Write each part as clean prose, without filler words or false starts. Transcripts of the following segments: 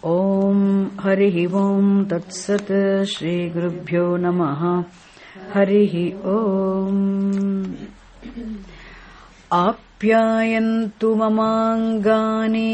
Om Harihi Om Tatsat Shri Gurubhyo Namaha Harihi Om Apyayantu Mamangani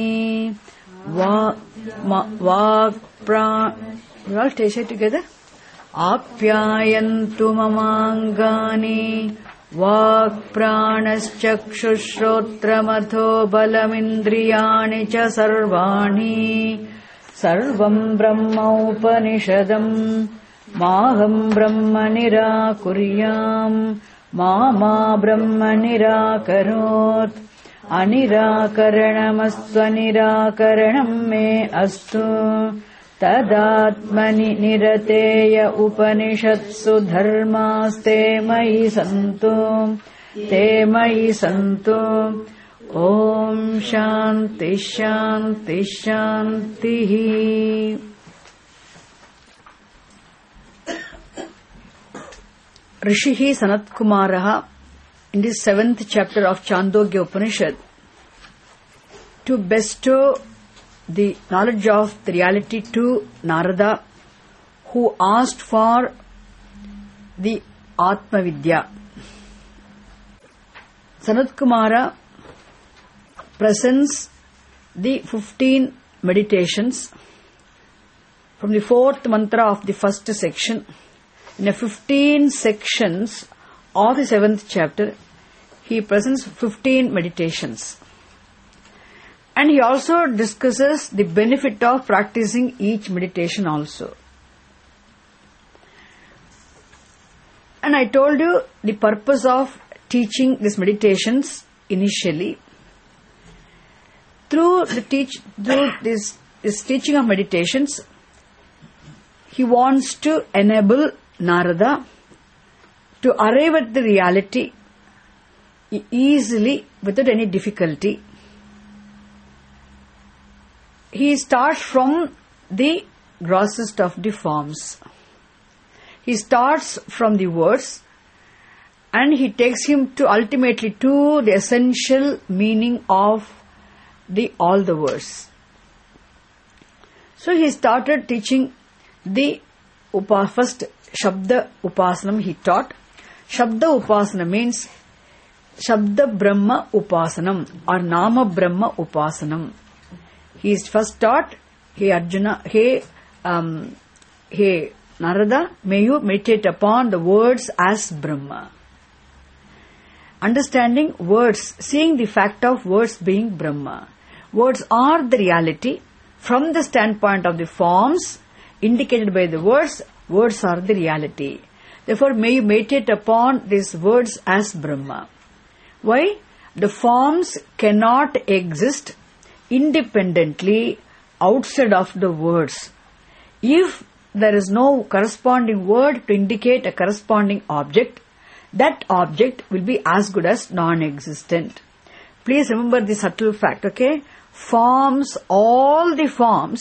We all take it together. Apyayantu Mamangani Vak Pranaschakshushrotramatho Balamindriyani Cha Sarvani Sarvam Brahma Upanishadam Maham Brahma Nirakuryam Mama Brahma Nirakarot Anirakaranamastva Nirakaranam Me Astu Tadatmani Nirateya Upanishatsu Dharmaste Mayi Santu Om Shanti Shanti Shanti. Rishihi Sanat Kumaraha in the 7th chapter of Chandogya Upanishad to bestow the knowledge of the reality to Narada, who asked for the Atma Vidya. Sanat Kumara presents the 15 meditations from the 4th mantra of the first section. In the 15 sections of the 7th chapter, he presents 15 meditations. And he also discusses the benefit of practicing each meditation also. And I told you the purpose of teaching these meditations initially. Through this teaching of meditations, he wants to enable Narada to arrive at the reality easily without any difficulty. He starts from the grossest of the forms. He starts from the words and he takes him to ultimately to the essential meaning of all the words. So he started teaching the first Shabda Upasanam he taught. Shabda Upasana means Shabda Brahma Upasanam or Nama Brahma Upasanam. He is first taught, hey Arjuna, hey Narada, may you meditate upon the words as Brahma. Understanding words, seeing the fact of words being Brahma. Words are the reality from the standpoint of the forms indicated by the words. Words are the reality. Therefore, may you meditate upon these words as Brahma. Why? The forms cannot exist independently outside of the words. If there is no corresponding word to indicate a corresponding object, that object will be as good as non-existent. Please remember the subtle fact, okay? Forms, all the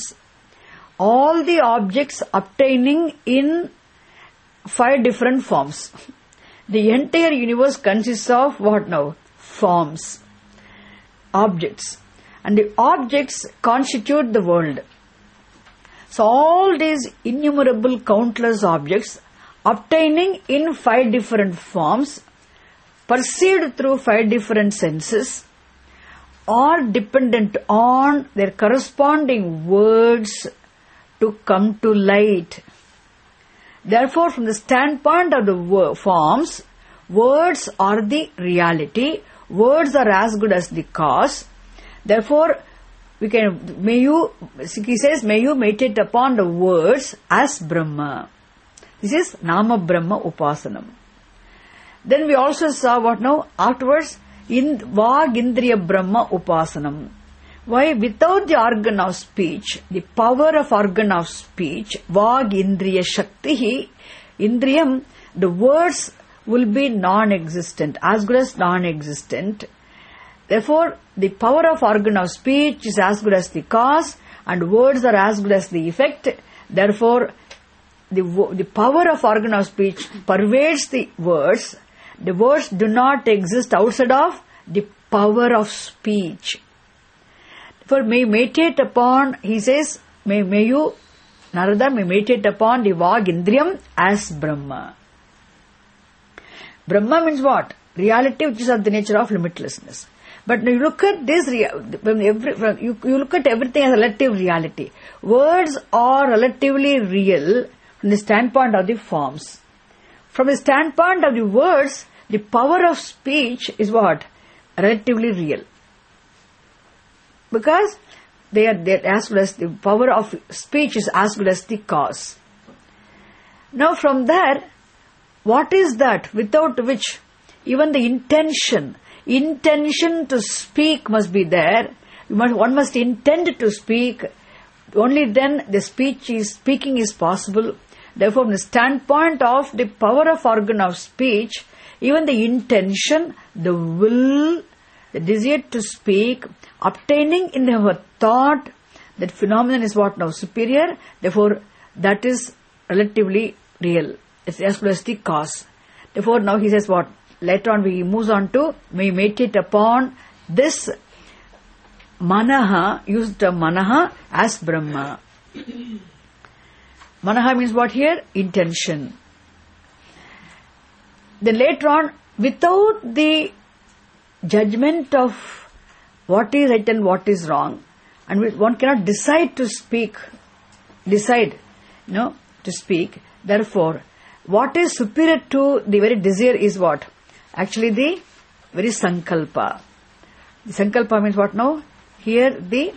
objects obtaining in 5 different forms. The entire universe consists of what now? Forms, objects. And the objects constitute the world. So all these innumerable countless objects obtaining in 5 different forms, perceived through 5 different senses, are dependent on their corresponding words to come to light. Therefore, from the standpoint of the forms, words are the reality. Words are as good as the cause. Therefore, he says, may you meditate upon the words as Brahma. This is Nama Brahma Upasanam. Then we also saw what now? Afterwards, in Vag Indriya Brahma Upasanam. Why? Without the organ of speech, the power of organ of speech, Vag Indriya Shakti, Indriyam, the words will be non-existent, as good as non-existent. Therefore, the power of organ of speech is as good as the cause, and words are as good as the effect. Therefore, the power of organ of speech pervades the words. The words do not exist outside of the power of speech. For may meditate upon, he says, may you, Narada, may meditate upon the Vag Indriyam as Brahma. Brahma means what? Reality which is of the nature of limitlessness. But you look at this, you look at everything as relative reality. Words are relatively real from the standpoint of the forms. From the standpoint of the words, the power of speech is what? Relatively real. Because they are as well as the power of speech is as well as the cause. Now from there, what is that without which even the intention to speak must be there. One must intend to speak. Only then the speaking is possible. Therefore, from the standpoint of the power of organ of speech, even the intention, the will, the desire to speak, obtaining in our thought, that phenomenon is what now? Superior. Therefore, that is relatively real. It's as well as the cause. Therefore, now he says what? Later on he moves on to, may meditate upon this manaha, use the manaha as Brahma. Manaha means what here? Intention. Then later on, without the judgment of what is right and what is wrong, and one cannot decide to speak, to speak. Therefore, what is superior to the very desire is what? Actually the very sankalpa. The sankalpa means what now? Here the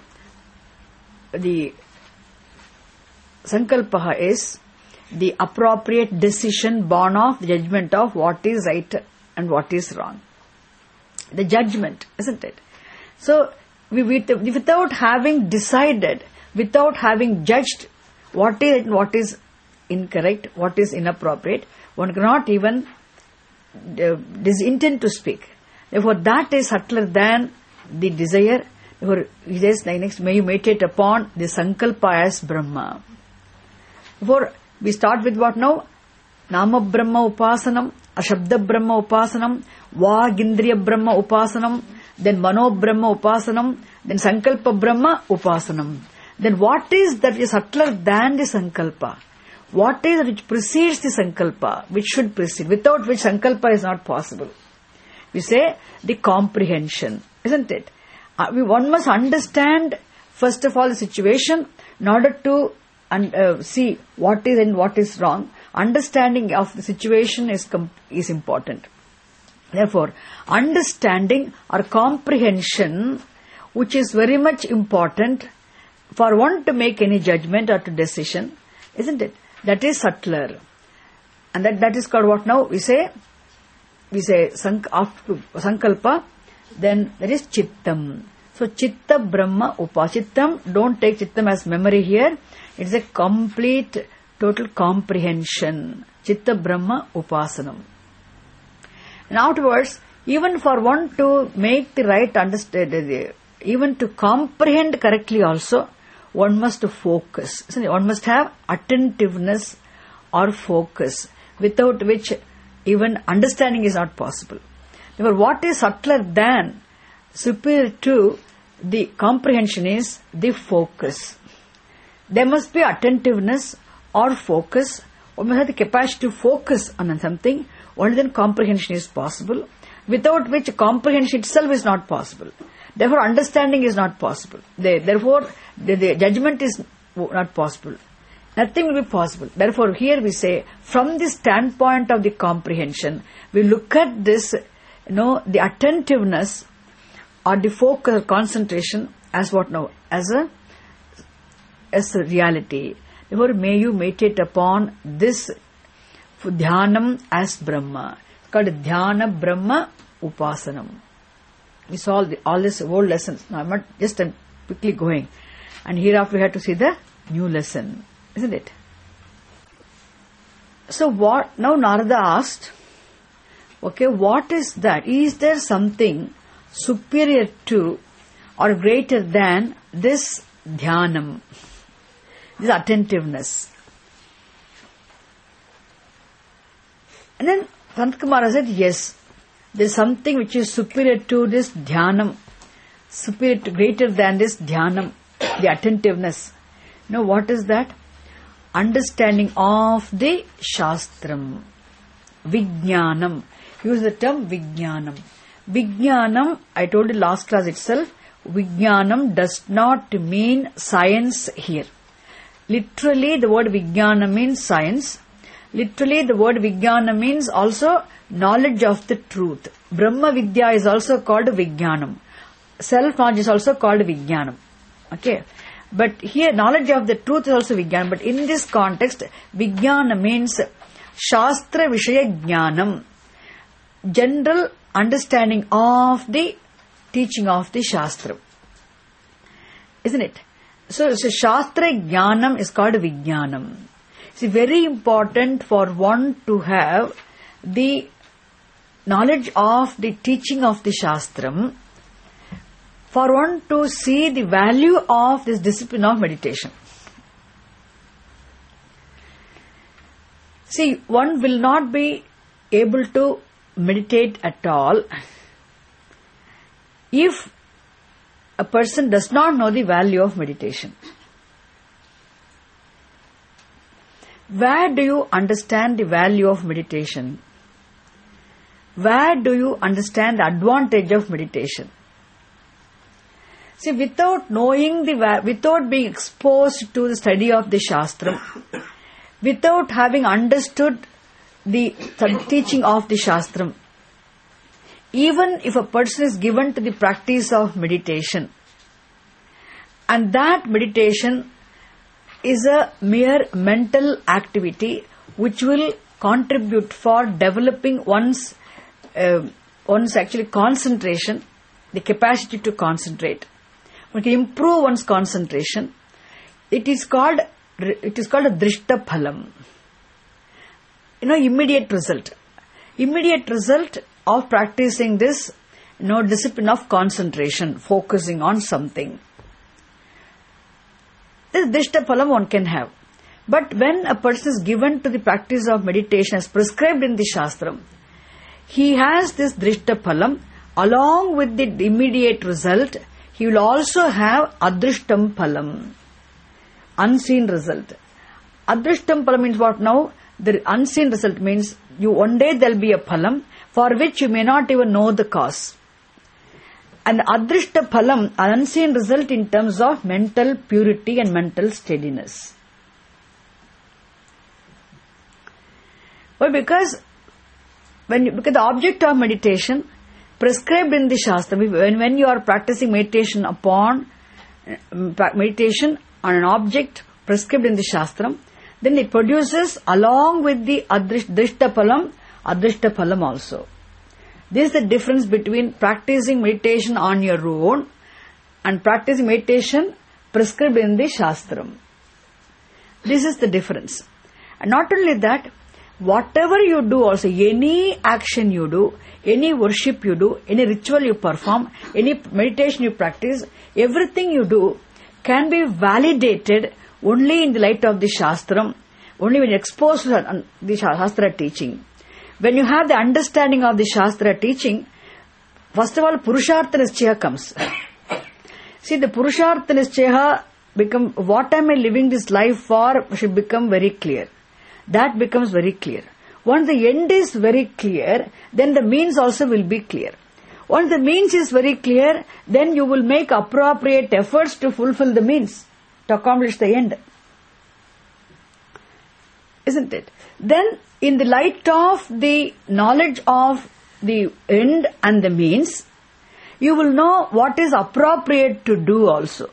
sankalpa is the appropriate decision born of the judgment of what is right and what is wrong. The judgment, isn't it? So, without having decided, without having judged what is right and what is incorrect, what is inappropriate, one cannot even intend to speak. Therefore, that is subtler than the desire. Therefore, he says next, may you meditate upon the sankalpa as Brahma. Therefore, we start with what now? Nama Brahma Upasanam, Ashabda Brahma Upasanam, Vagindriya Brahma Upasanam, then Mano Brahma Upasanam, then Sankalpa Brahma Upasanam. Then what is that is subtler than the Sankalpa? What is it which precedes the Sankalpa, which should precede, without which Sankalpa is not possible? We say the comprehension, isn't it? One must understand, first of all, the situation in order to see what is and what is wrong. Understanding of the situation is important. Therefore, understanding or comprehension, which is very much important for one to make any judgment or to decision, isn't it? That is subtler. And that is called what now? We say Sankalpa, then there is Chittam. So Chitta Brahma Chittam, don't take Chittam as memory here. It's a complete, total comprehension. Chitta Brahma Upasanam. And afterwards, even for one to make the right understanding, even to comprehend correctly also, one must focus. One must have attentiveness or focus, without which even understanding is not possible. Therefore, what is subtler than, superior to the comprehension is the focus. There must be attentiveness or focus. One must have the capacity to focus on something. Only then comprehension is possible. Without which comprehension itself is not possible. Therefore, understanding is not possible. Therefore, the judgment is not possible. Nothing will be possible. Therefore, here we say, from the standpoint of the comprehension, we look at this, the attentiveness or the focus or concentration as what now? As a reality. Therefore, may you meditate upon this dhyanam as Brahma. It's called Dhyana Brahma Upasanam. We saw all these old lessons. Now, I'm quickly going. And hereafter we have to see the new lesson. Isn't it? So what, now Narada asked, okay, what is that? Is there something superior to or greater than this dhyanam, this attentiveness? And then Sant Kumara said, yes, there is something which is superior to this dhyanam, greater than this dhyanam, the attentiveness. Now what is that? Understanding of the Shastram. Vijnanam. Use the term Vijnanam. Vijnanam, I told you last class itself, Vijnanam does not mean science here. Literally the word Vijnana means science. Literally the word Vijnana means also knowledge of the truth. Brahma Vidya is also called Vijnanam. Self-knowledge is also called Vijnanam. Okay. But here knowledge of the truth is also Vijnanam. But in this context, Vijnana means Shastra Vishaya Jnanam. General understanding of the teaching of the Shastra. Isn't it? So Shastra Jnanam is called Vijnanam. It's very important for one to have the knowledge of the teaching of the Shastram, for one to see the value of this discipline of meditation. See, one will not be able to meditate at all if a person does not know the value of meditation. Where do you understand the value of meditation? Where do you understand the advantage of meditation? See, without knowing without being exposed to the study of the Shastram, without having understood the teaching of the Shastram, even if a person is given to the practice of meditation, and that meditation is a mere mental activity which will contribute for developing one's actually concentration, the capacity to concentrate. One can improve one's concentration. It is called a drishta phalam. Immediate result. Immediate result of practicing this, discipline of concentration, focusing on something. This drishta phalam one can have. But when a person is given to the practice of meditation as prescribed in the Shastram, he has this drishta phalam. Along with the immediate result, he will also have adrishtam phalam, unseen result. Adrishtam phalam means what now? The unseen result means one day there will be a phalam for which you may not even know the cause. And adrishta phalam, an unseen result in terms of mental purity and mental steadiness. Why? Because the object of meditation prescribed in the Shastra, when you are practicing meditation on an object prescribed in the Shastra, then it produces along with the drishta phalam also. This is the difference between practicing meditation on your own and practicing meditation prescribed in the Shastram. This is the difference. And not only that, whatever you do also, any action you do, any worship you do, any ritual you perform, any meditation you practice, everything you do can be validated only in the light of the Shastram, only when you expose to the Shastra teaching. When you have the understanding of the Shastra teaching, first of all, Purushartha Nischaya comes. See, the Purushartha Nischaya become, what am I living this life for, should become very clear. That becomes very clear. Once the end is very clear, then the means also will be clear. Once the means is very clear, then you will make appropriate efforts to fulfill the means, to accomplish the end. Isn't it? Then, in the light of the knowledge of the end and the means, you will know what is appropriate to do also.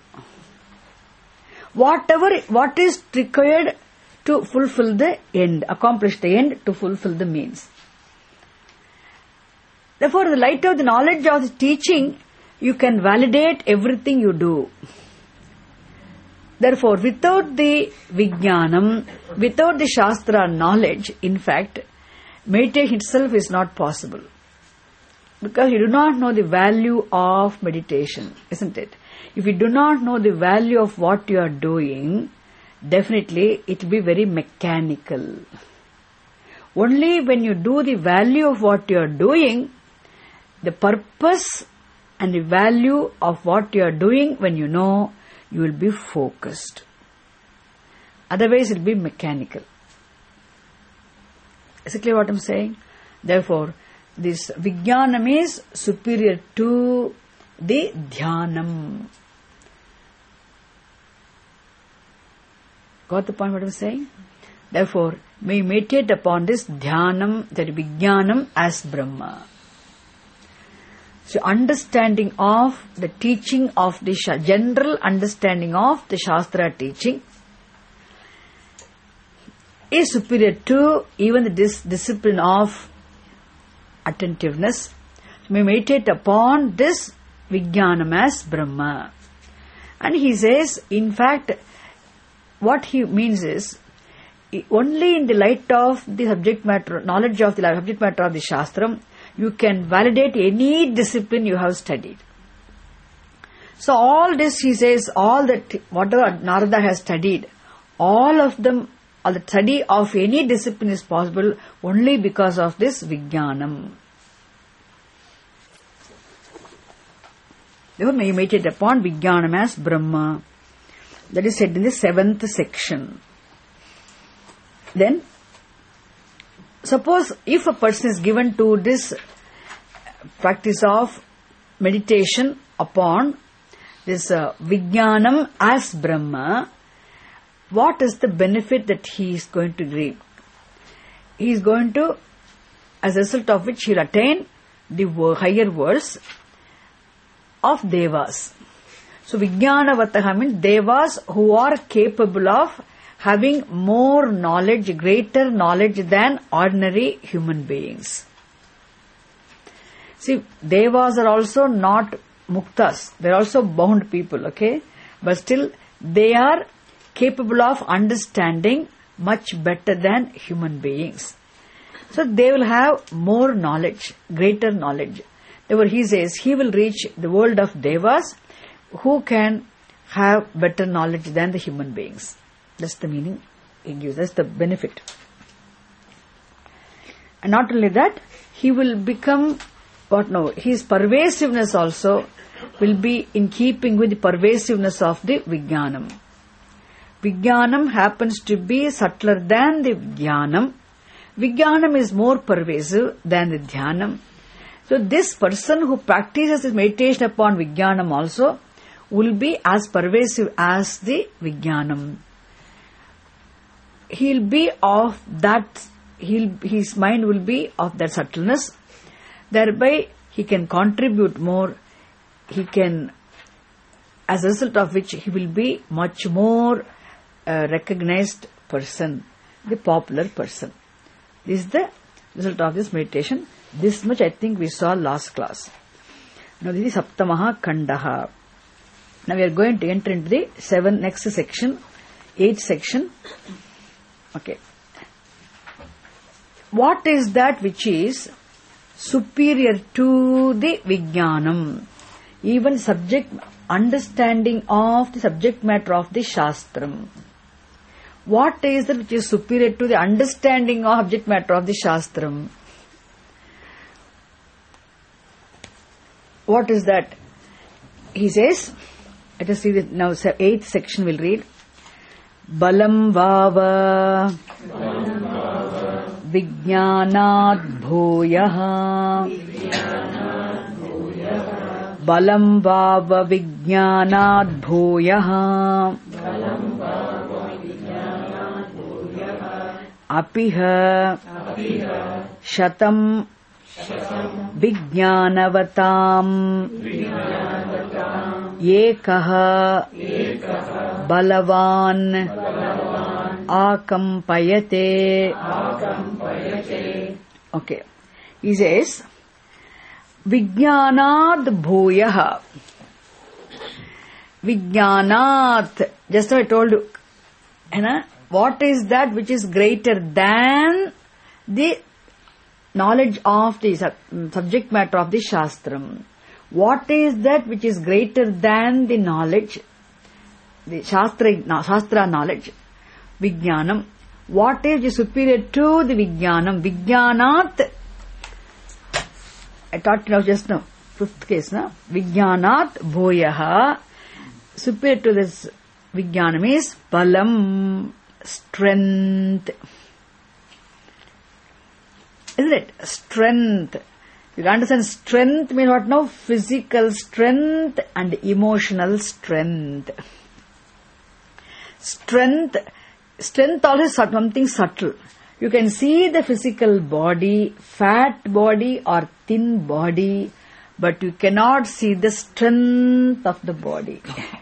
What is required to fulfill the end, accomplish the end, to fulfill the means. Therefore, in the light of the knowledge of the teaching, you can validate everything you do. Therefore, without the Vijnanam, without the Shastra knowledge, in fact, meditation itself is not possible. Because you do not know the value of meditation, isn't it? If you do not know the value of what you are doing, definitely it will be very mechanical. Only when you do the value of what you are doing, the purpose and the value of what you are doing, when you know, you will be focused. Otherwise it will be mechanical. Is it clear what I am saying? Therefore, this Vijnanam is superior to the Dhyanam. Got the point what I am saying? Therefore, we meditate upon this Dhyanam, that Vijnanam as Brahma. So, understanding of the teaching of the general understanding of the Shastra teaching is superior to even the discipline of attentiveness. So, we meditate upon this Vijnanam as Brahma. And he says, in fact, what he means is, only in the light of the subject matter, knowledge of the subject matter of the Shastram, you can validate any discipline you have studied. So all this, he says, all that, whatever Narada has studied, all of them, all the study of any discipline is possible only because of this Vijnanam. Therefore, we meditate upon Vijnanam as Brahma. That is said in the 7th section. Then, suppose if a person is given to this practice of meditation upon this Vijnanam as Brahma, what is the benefit that he is going to reap? He is going to, as a result of which he will attain the higher worlds of Devas. So Vijnanavataha means Devas who are capable of having more knowledge, greater knowledge than ordinary human beings. See, Devas are also not muktas. They are also bound people, okay? But still, they are capable of understanding much better than human beings. So they will have more knowledge, greater knowledge. Therefore, he says he will reach the world of Devas who can have better knowledge than the human beings. That's the meaning he gives. That's the benefit. And not only that, he will become, his pervasiveness also will be in keeping with the pervasiveness of the Vijnanam. Vijnanam happens to be subtler than the Jnanam. Vijnanam is more pervasive than the Dhyanam. So this person who practices his meditation upon Vijnanam also will be as pervasive as the Vijnanam. He'll be of that, his mind will be of that subtleness. Thereby he can contribute more. He can, as a result of which he will be much more recognized person, the popular person. This is the result of this meditation. This much I think we saw last class. Now this is Saptamaha Kandaha. Now we are going to enter into the next section, 8th section. Okay. What is that which is superior to the Vijnanam? Even understanding of the subject matter of the Shastram. What is that which is superior to the understanding of subject matter of the Shastram? What is that? He says, let us see that now 8th section we'll read. Balam vava Vijnanat bhuyaha Balam vava Vijnanat bhuyaha Apiha Shatam Vijnanavatam Ekaha Balavan Akampayate. Okay. He says, Vijnanat bhuyaha. Vijnanat. Just now I told you, what is that which is greater than the knowledge of the subject matter of the Shastram? What is that which is greater than the knowledge, the Shastra knowledge? Vijnanam. What is superior to the Vijnanam? Vijnanat. I taught you just now, 5th case, na? Vijnanat bhuyaha. Superior to this Vijnanam is Balam, strength. Isn't it? Strength. You understand strength means what now? Physical strength and emotional strength. Strength also is something subtle. You can see the physical body, fat body or thin body, but you cannot see the strength of the body.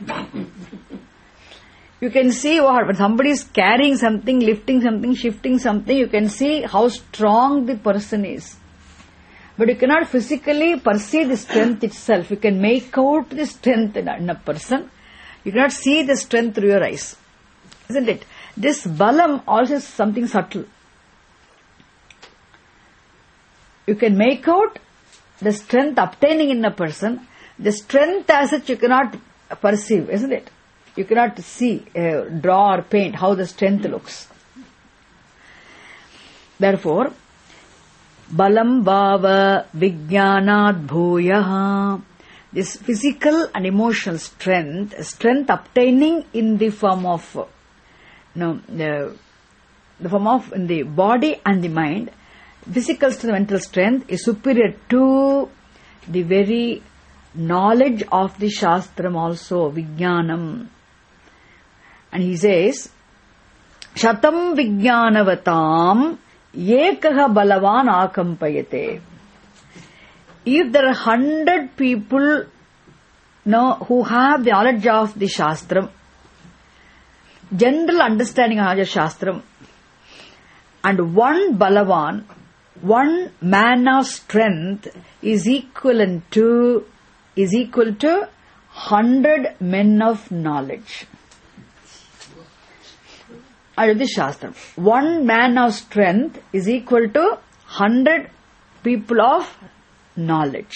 You can see when somebody is carrying something, lifting something, shifting something, you can see how strong the person is. But you cannot physically perceive the strength itself. You can make out the strength in a person. You cannot see the strength through your eyes. Isn't it? This balam also is something subtle. You can make out the strength obtaining in a person. The strength as such you cannot perceive, isn't it? You cannot see, draw or paint how the strength looks. Therefore, balam bhava vijnanat bhuyaha. This physical and emotional strength obtaining in the form of, the form of in the body and the mind, physical strength, mental strength is superior to the very knowledge of the Shastram also, Vijnanam. And he says, Shatam Vijnanavatam Yekaha Balavan Akampayate. If there are 100 people who have the knowledge of the Shastram, general understanding of the Shastram, and one Balavan, one man of strength is equal to 100 men of knowledge. Out of the Shastram, one man of strength is equal to 100 people of knowledge.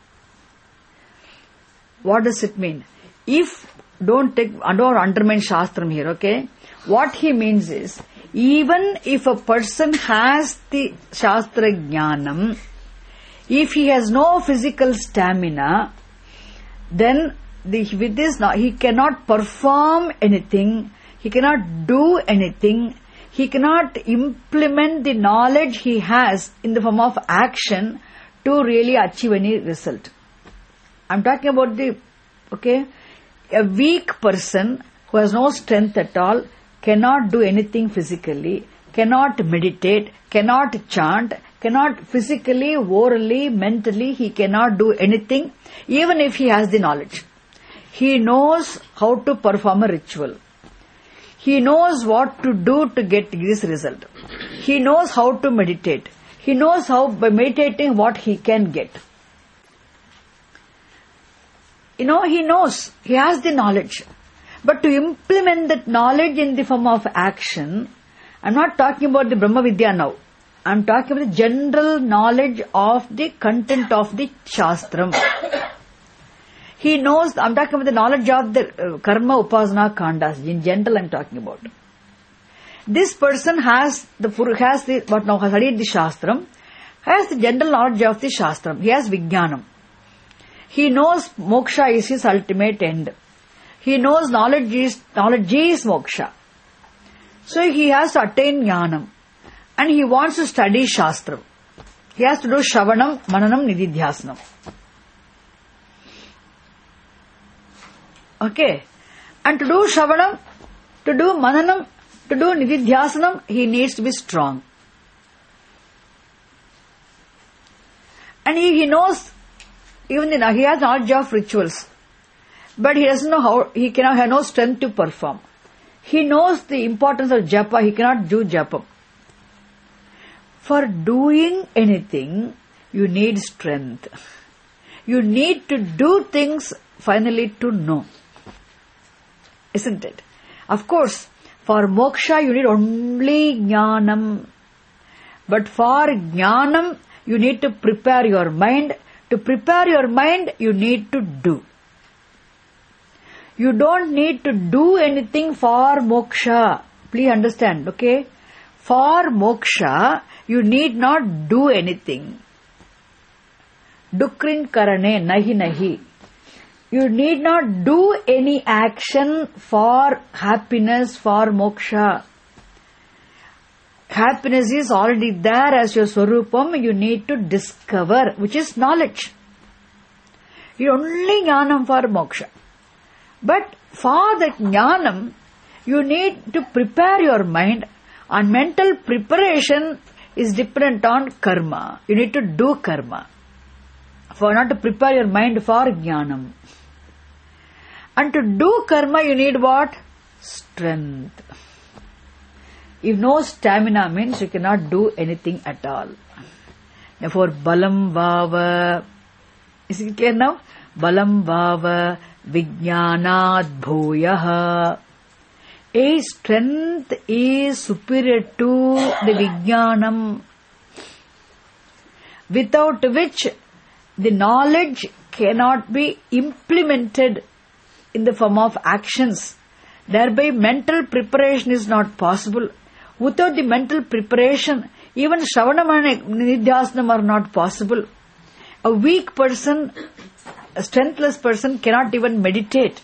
What does it mean? Don't undermine Shastram here, okay? What he means is, even if a person has the Shastra Jnanam, if he has no physical stamina, then with this he cannot perform anything, he cannot do anything, he cannot implement the knowledge he has in the form of action to really achieve any result. I'm talking about a weak person who has no strength at all, cannot do anything physically, cannot meditate, cannot chant, cannot physically, orally, mentally, he cannot do anything, even if he has the knowledge. He knows how to perform a ritual. He knows what to do to get this result. He knows how to meditate. He knows how, by meditating, what he can get. He knows. He has the knowledge. But to implement that knowledge in the form of action, I'm not talking about the Brahma Vidya now. I'm talking about the general knowledge of the content of the Shastram. He knows, I'm talking about the knowledge of the Karma Upasana Kandas. In general, I'm talking about. This person has studied the Shastram, has the general knowledge of the Shastram. He has Vijnanam. He knows moksha is his ultimate end. He knows knowledge is moksha. So he has to attain jnanam. And he wants to study Shastram. He has to do Shravanam, Mananam, Nididhyasanam. Okay. And to do Shravanam, to do Mananam, to do Nididhyasanam, he needs to be strong. And he knows, he has knowledge of rituals. But he doesn't know how, he cannot have no strength to perform. He knows the importance of japa, he cannot do japa. For doing anything, you need strength. You need to do things finally to know. Isn't it? Of course, for moksha you need only jnanam. But for jnanam, you need to prepare your mind. To prepare your mind, you need to do. You don't need to do anything for moksha. Please understand, okay? For moksha, you need not do anything. Dukrin karane nahi nahi. You need not do any action for happiness, for moksha. Happiness is already there as your Swarupam. You need to discover, which is knowledge. You only Jnanam for moksha. But for that Jnanam, you need to prepare your mind, and mental preparation is dependent on karma. You need to do karma. For not to prepare your mind for Jnanam. And to do karma, you need what? Strength. If no stamina means you cannot do anything at all. Therefore, balam vava. Is it clear now? Balam vava vijnanat bhuyaha. A strength is superior to the vijnanam, without which the knowledge cannot be implemented in the form of actions. Thereby mental preparation is not possible. Without the mental preparation, even Shravanam and Nidhyasanam are not possible. A weak person, a strengthless person cannot even meditate.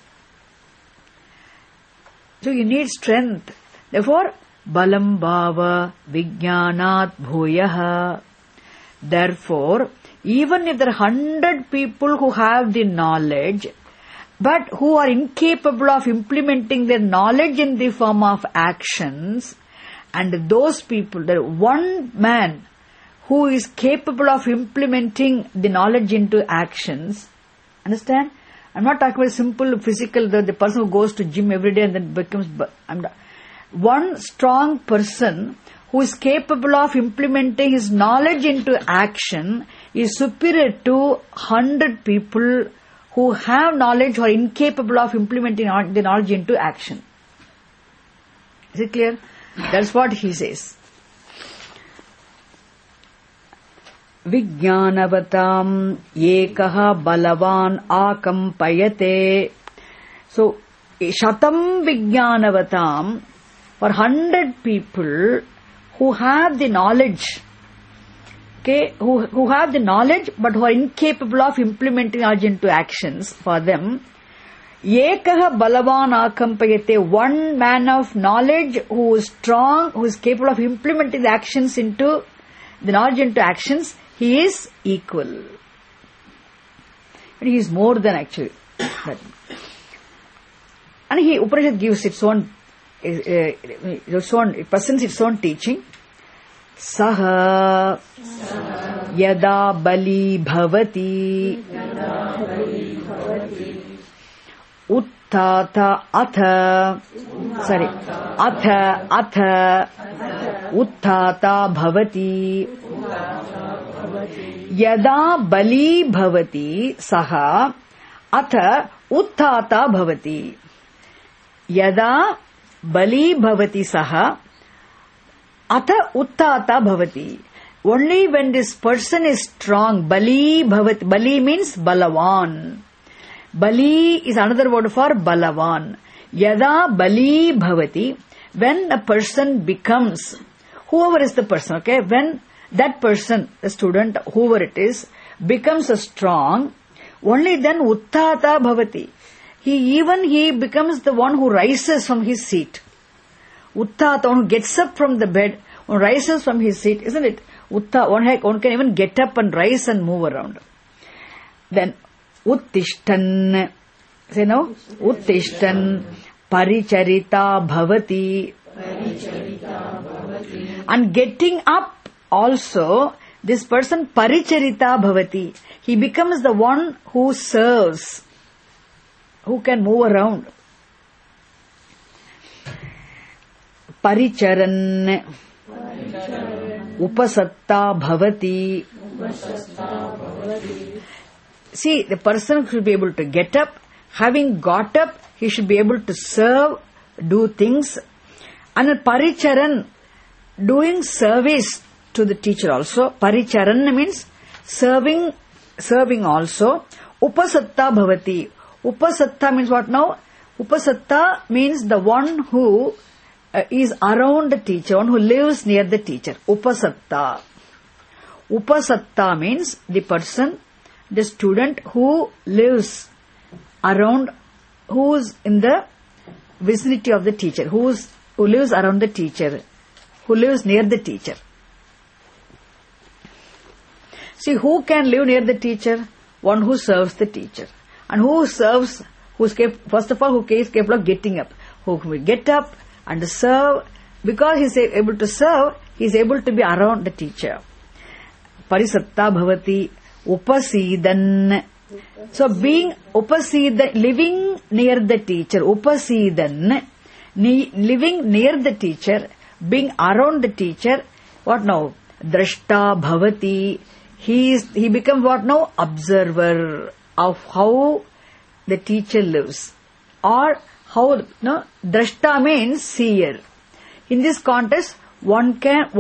So you need strength. Therefore, balam bhava vijnanat bhuyaha. Therefore, even if there are 100 people who have the knowledge, but who are incapable of implementing their knowledge in the form of actions, and those people, there is one man who is capable of implementing the knowledge into actions. Understand? I'm not talking about simple physical, the person who goes to gym every day and then becomes... One strong person who is capable of implementing his knowledge into action is superior to 100 people who have knowledge or are incapable of implementing the knowledge into action. Is it clear? That's what he says. Vijnanavatam ekaha balavan akampayate. So, shatam vijnanavatam, for 100 people who have the knowledge, okay, who have the knowledge but who are incapable of implementing knowledge into actions, for them, ekaha balavan akampayate, one man of knowledge who is strong, who is capable of implementing the actions into, the knowledge into actions, he is equal. And he is more than actually. And Upanishad gives its own, it presents its own teaching. Saha yada bali bhavati uttata atha uttata bhavati yada bali bhavati saha atha uttata bhavati. Yada bali bhavati saha atha uttata bhavati. Only when this person is strong, bali bhavati, bali means balavan. Bali is another word for balavan. Yada bali bhavati, when a person becomes, whoever is the person, okay, when that person, the student, whoever it is, becomes a strong, only then uttata bhavati. He becomes the one who rises from his seat. Uttata, one who gets up from the bed, one rises from his seat, isn't it? One can even get up and rise and move around. Then, uttishtan, say no? Uttishtan, paricharita bhavati. And getting up also, this person paricharita bhavati. He becomes the one who serves, who can move around. Paricharan, upasatta bhavati. See, the person should be able to get up. Having got up, he should be able to serve, do things. And paricharan, doing service to the teacher also. Paricharan means serving also. Upasatta bhavati. Upasatta means what now? Upasatta means the one who is around the teacher, one who lives near the teacher. Upasatta. Upasatta means the person, the student who lives around, who is in the vicinity of the teacher, who lives around the teacher, who lives near the teacher. See, who can live near the teacher? One who serves the teacher. And who serves, first of all, who is capable of getting up. Who will get up and serve. Because he is able to serve, he is able to be around the teacher. Parisatta bhavati upasidan. So being upasidan, living near the teacher, upasidan, living near the teacher, being around the teacher, what now? Drashta bhavati. He becomes what now? Observer of how the teacher lives. Or how, no, drashta means seer. In this context, one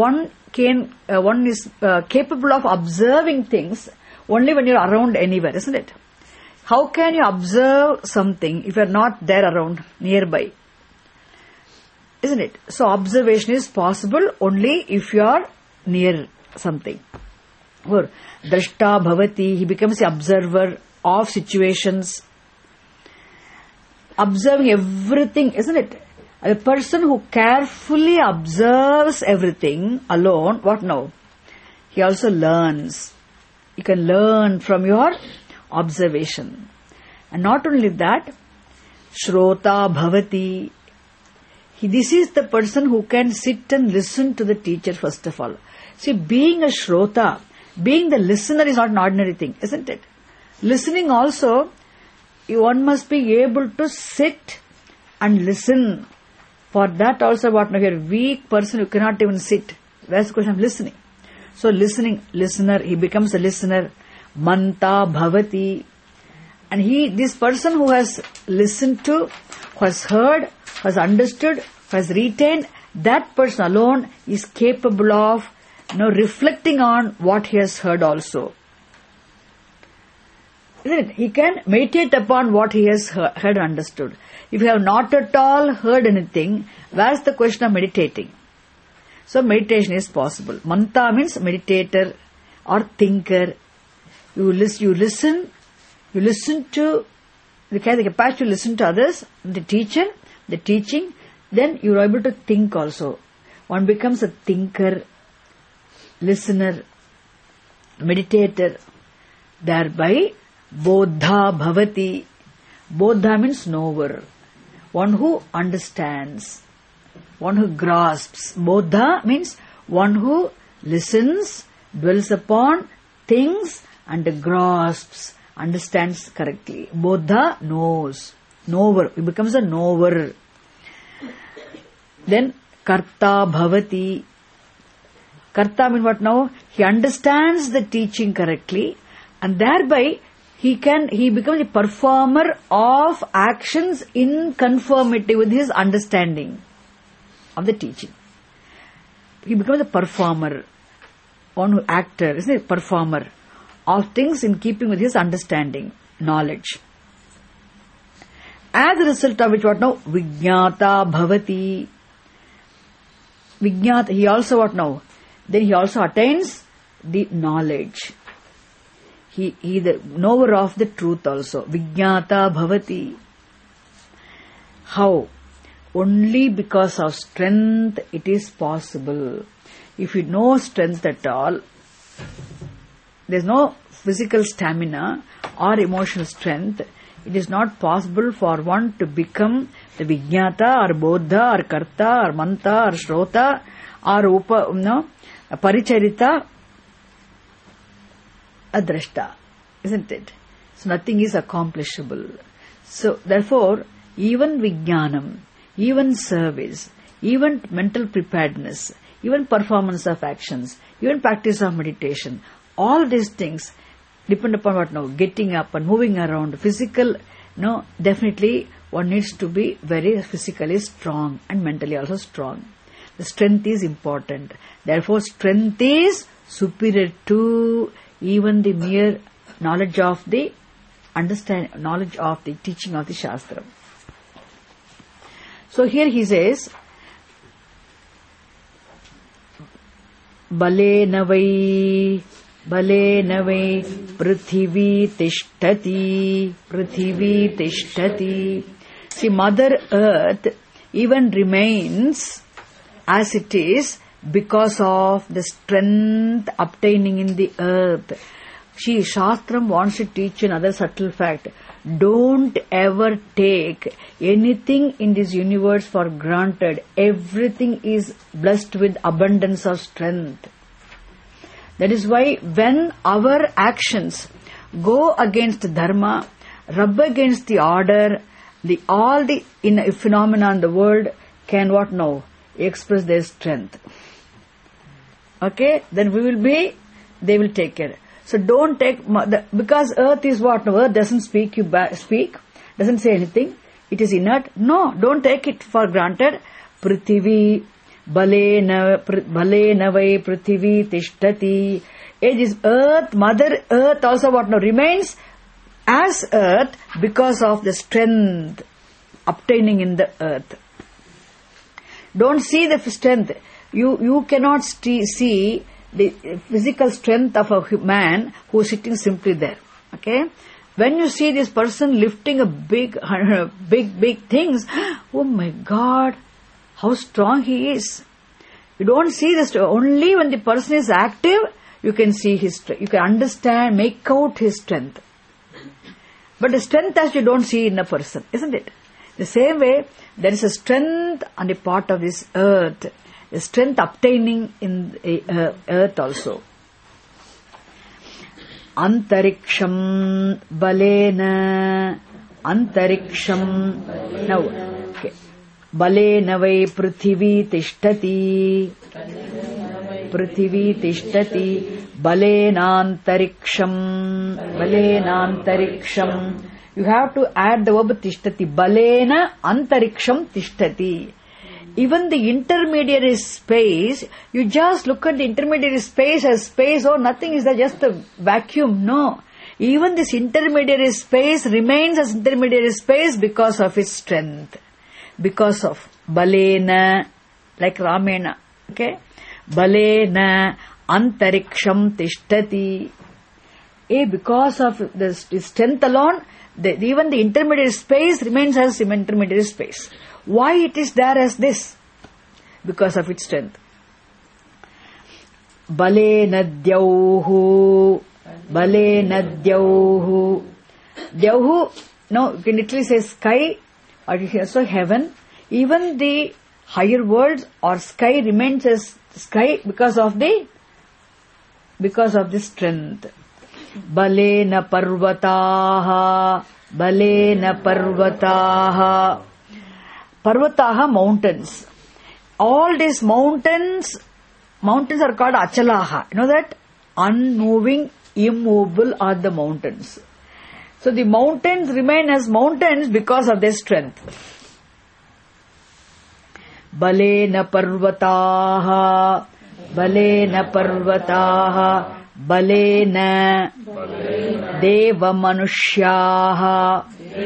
is capable of observing things only when you are around anywhere, isn't it? How can you observe something if you are not there around, nearby? Isn't it? So observation is possible only if you are near something. Or drashta bhavati, he becomes the observer of situations. Observing everything, isn't it? A person who carefully observes everything alone, what now? He also learns. You can learn from your observation. And not only that, shrota bhavati. This is the person who can sit and listen to the teacher first of all. See, being a shrota, being the listener is not an ordinary thing, isn't it? Listening also, one must be able to sit and listen. For that also, what now, you're a weak person, you cannot even sit. Where's the question of listening? So listening, listener, he becomes a listener. Manta bhavati. And this person who has listened to, who has heard, who has understood, who has retained, that person alone is capable of reflecting on what he has heard also. Isn't it? He can meditate upon what he has heard and understood. If you have not at all heard anything, where's the question of meditating? So meditation is possible. Manta means meditator or thinker. You listen to, the capacity to listen to others, the teacher, the teaching, then you are able to think also. One becomes a thinker, listener, meditator, thereby bodha bhavati. Bodha means knower. One who understands, one who grasps. Bodha means one who listens, dwells upon, thinks and grasps, understands correctly. Bodha knows. Knower. He becomes a knower. Then karta bhavati. Karta means what now? He understands the teaching correctly and thereby he becomes a performer of actions in conformity with his understanding of the teaching. He becomes a performer, one who actor, isn't it? Performer of things in keeping with his understanding, knowledge. As a result of which, what now? Vijñāta bhavati. Vijñāta, he also what now? Then he also attains the knowledge. He the knower of the truth also. Vijñāta bhavati. How? Only because of strength it is possible. If you know strength at all, there is no physical stamina or emotional strength, it is not possible for one to become the Vijñāta or Bodha or Karta or Manta or Shrota or Paricharita, Adrashta, isn't it? So nothing is accomplishable. So therefore, even Vijnanam, even service, even mental preparedness, even performance of actions, even practice of meditation, all these things depend upon what now? Getting up and moving around, physical, definitely one needs to be very physically strong and mentally also strong. The strength is important. Therefore, strength is superior to even the mere knowledge of the knowledge of the teaching of the Shastra. So here he says, Balena vai prithvi tishtati. See, Mother Earth even remains as it is because of the strength obtaining in the earth. See, Shastram wants to teach another subtle fact. Don't ever take anything in this universe for granted. Everything is blessed with abundance of strength. That is why when our actions go against dharma, rub against the order, all the phenomena in the world can what now? Express their strength. Okay? Then they will take care. So don't take, because earth is what? No, earth doesn't speak, doesn't say anything. It is inert. No, don't take it for granted. Prithvi, balena vai prithvi tishtati. It is earth, mother earth also what? No, remains as earth because of the strength obtaining in the earth. Don't see the strength. You cannot see the physical strength of a man who is sitting simply there. Okay? When you see this person lifting a big things, oh my God, how strong he is. You don't see this. Only when the person is active, you can see his strength. You can understand, make out his strength. But the strength that you don't see in a person, isn't it? The same way, there is a strength on the part of this earth. The strength obtaining in earth also. Antariksham balena. Antariksham. Now, okay. Balena vai prithvi tishtati. Prithvi tishtati. Balenantariksham. Balenantariksham. You have to add the verb tishtati. Balena antariksham tishtati. Even the intermediary space, you just look at the intermediary space as space, or nothing is there, just a vacuum. No. Even this intermediary space remains as intermediary space because of its strength. Because of balena, like Ramena. Okay? Balena antariksham tishtati. Because of the strength alone, even the intermediary space remains as intermediary space. Why it is there as this? Because of its strength. Balena dyauhu. Balena dyauhu. Dyauhu, no, you can literally say sky, or you can also heaven. Even the higher worlds or sky remains as sky because of the strength. Balena parvataha. Balena parvataha. Parvataha, mountains. All these mountains are called achalaha. You know that? Unmoving, immovable are the mountains. So the mountains remain as mountains because of their strength. Balena parvataha. Balena parvataha. Balena deva manushyaha.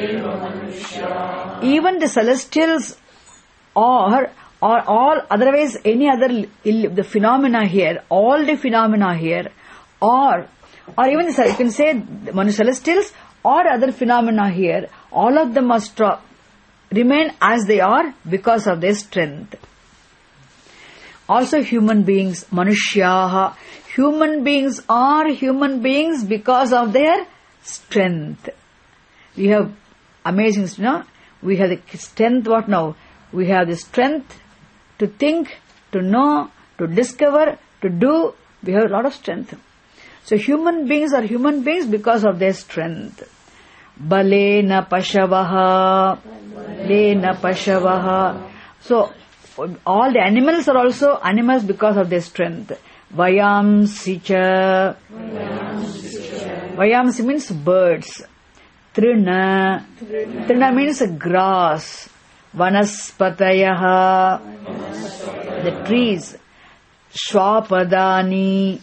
Even the celestials or all otherwise any other the phenomena here, all the phenomena here, or even you can say celestials or other phenomena here, all of them must remain as they are because of their strength. Also human beings, manushyaha, human beings are human beings because of their strength. We have amazing, we have the strength, what now? We have the strength to think, to know, to discover, to do. We have a lot of strength. So human beings are human beings because of their strength. Balena pashavaha. Balena pashavaha. So all the animals are also animals because of their strength. Vayamsi cha. Vayamsi means birds. Trina. Trina means grass. Vanaspatayaha. The trees. Shwapadani.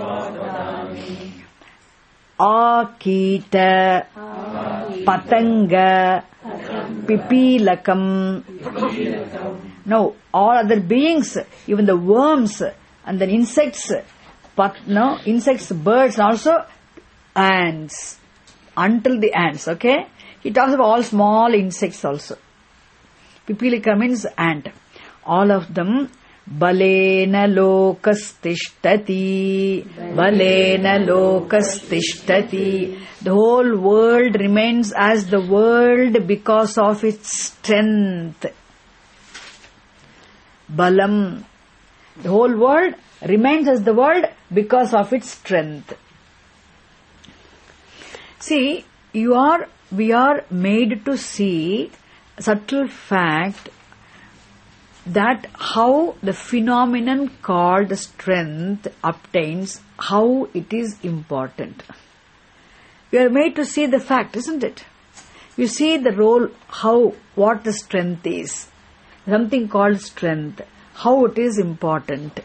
Akita. Patanga. Pipilakam. No, all other beings, even the worms and then insects, insects, birds, and also ants. Until the ants, okay? He talks about all small insects also. Pipilika means ant. All of them, Balena lokastishtati. Balena lokastishtati. The whole world remains as the world because of its strength. Balam. The whole world remains as the world because of its strength. See, we are made to see subtle fact that how the phenomenon called strength obtains, how it is important. We are made to see the fact, isn't it? You see the role, what the strength is. Something called strength, how it is important.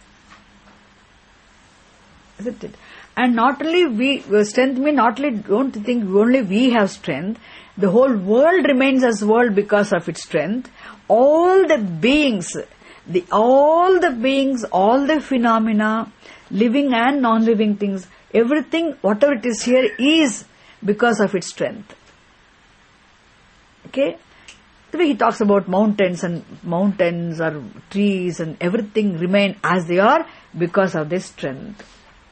Isn't it? And not only strength means not only, don't think only we have strength, the whole world remains as world because of its strength. All the beings, all the phenomena, living and non-living things, everything, whatever it is here is because of its strength. Okay? The way he talks about mountains or trees and everything remain as they are because of their strength.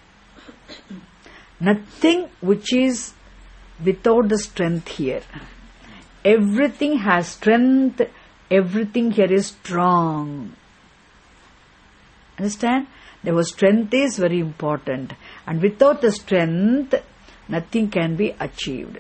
Nothing which is without the strength here. Everything has strength. Everything here is strong. Understand? Therefore, strength is very important. And without the strength, nothing can be achieved.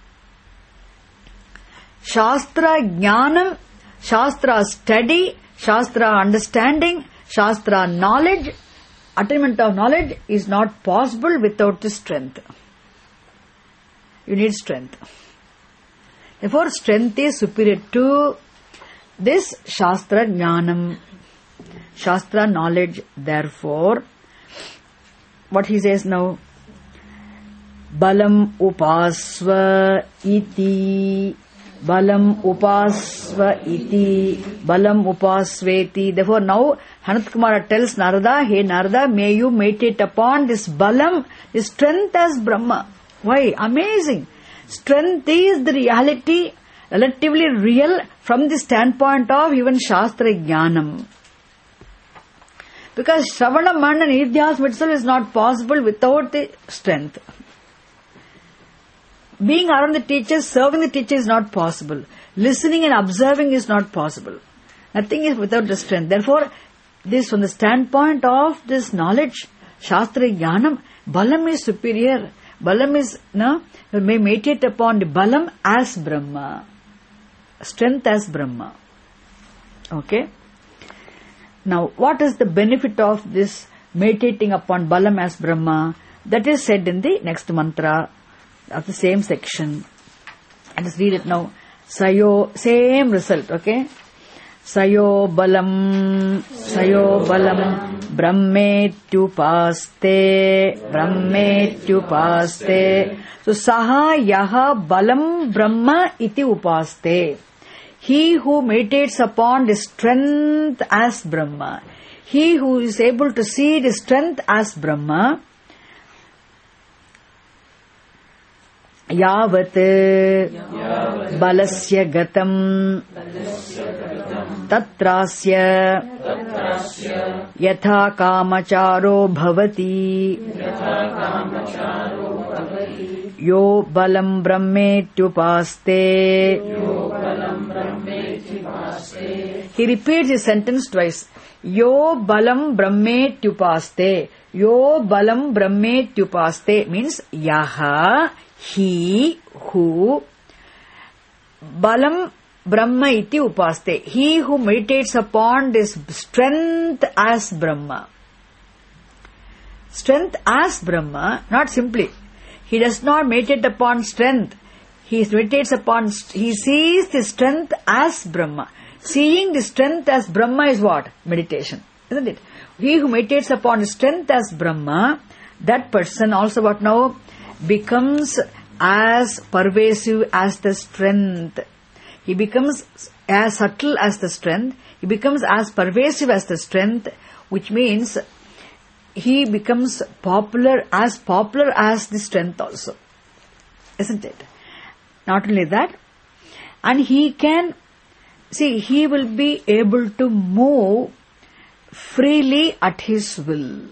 Shastra Jnanam, Shastra study, Shastra understanding, Shastra knowledge, attainment of knowledge is not possible without the strength. You need strength. Therefore, strength is superior to this Shastra Jnanam, Shastra knowledge. Therefore, what he says now, Balam upasva iti, Balam upasva iti, Balam upasveti. Therefore, now Sanat Kumara tells Narada, hey Narada, may you meditate upon this Balam, this strength as Brahma. Why? Amazing. Strength is the reality, relatively real from the standpoint of even Shastra Jnanam. Because Shravana, Manana and Nidhyasam itself is not possible without the strength. Being around the teacher, serving the teacher is not possible. Listening and observing is not possible. Nothing is without the strength. Therefore, this from the standpoint of this knowledge, Shastra Jnanam, Balam is superior. Balam is, you may meditate upon the Balam as Brahma. Strength as Brahma. Okay? Now, what is the benefit of this meditating upon Balam as Brahma? That is said in the next mantra of the same section. Let us read it now. Sayo, same result, okay? Sayo balam, brahmetyupaste. So, saha yaha balam brahma iti upaste. He who meditates upon the strength as Brahma, he who is able to see the strength as Brahma, yavat balasya gatam tatrasya yatha kamacharo bhavati yo balam brahmetyupaste. He repeats the sentence twice. Yo balam brahmetyupaste. Yo balam brahmetyupaste means yaha, he, who, balam brahma iti upaste. He who meditates upon this strength as Brahma. Strength as Brahma, not simply. He does not meditate upon strength. He meditates upon, he sees the strength as Brahma. Seeing the strength as Brahma is what? Meditation. Isn't it? He who meditates upon the strength as Brahma, that person also what now? Becomes as pervasive as the strength. He becomes as subtle as the strength. He becomes as pervasive as the strength, which means he becomes popular as the strength also. Isn't it? Not only that, and he can, see, he will be able to move freely at his will.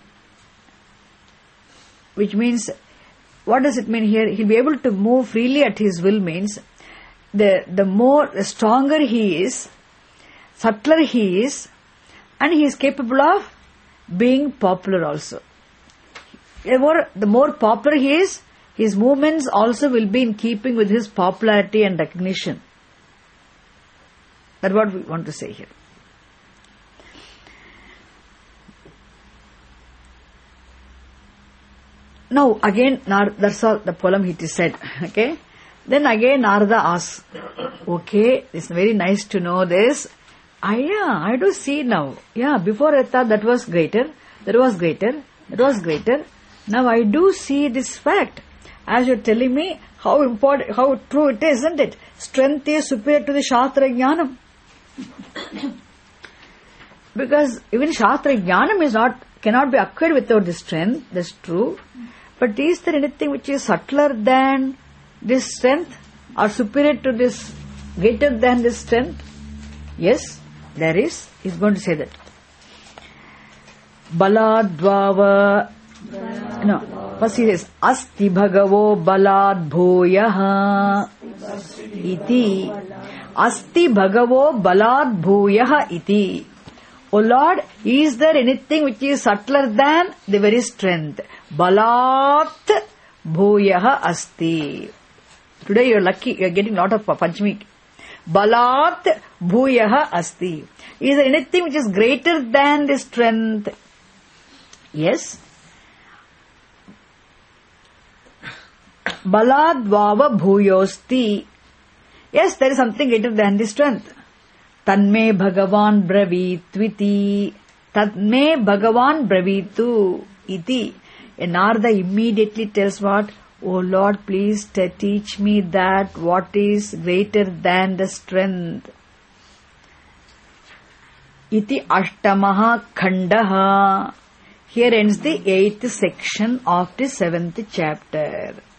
Which means, what does it mean here? He'll be able to move freely at his will means, the stronger he is, subtler he is, and he is capable of being popular also. Therefore, the more popular he is, his movements also will be in keeping with his popularity and recognition. That's what we want to say here. Now again, that's all the poem it is said. Okay. Then again Narada asks, okay, it's very nice to know this. I do see now. Yeah, before I thought that was greater, that was greater, that was greater. Now I do see this fact. As you're telling me, how important, how true it is, isn't it? Strength is superior to the Shastra Jnanam. Because even Shastra Jnanam cannot be acquired without the strength, that's true. But is there anything which is subtler than this strength, or superior to this, greater than this strength? Yes, there is. He's going to say that. Baladvava. No, first he says, Asti Bhagavo Balad Bhuyaha Iti. Asti Bhagavo Balad Bhuyaha Iti. O Lord, is there anything which is subtler than the very strength? Balat Bhuyaha Asti. Today you are lucky, you are getting a lot of Panchami. Balat Bhuyaha Asti. Is there anything which is greater than the strength? Yes. Baladvava Bhuyosti. Yes, there is something greater than the strength. Tanme Bhagavan Bravitviti. Tanme Bhagavan Bravitu iti. And Narada immediately tells what? Oh Lord, please teach me that what is greater than the strength. Iti Ashtamaha Khandaha. Here ends the 8th section of the 7th chapter.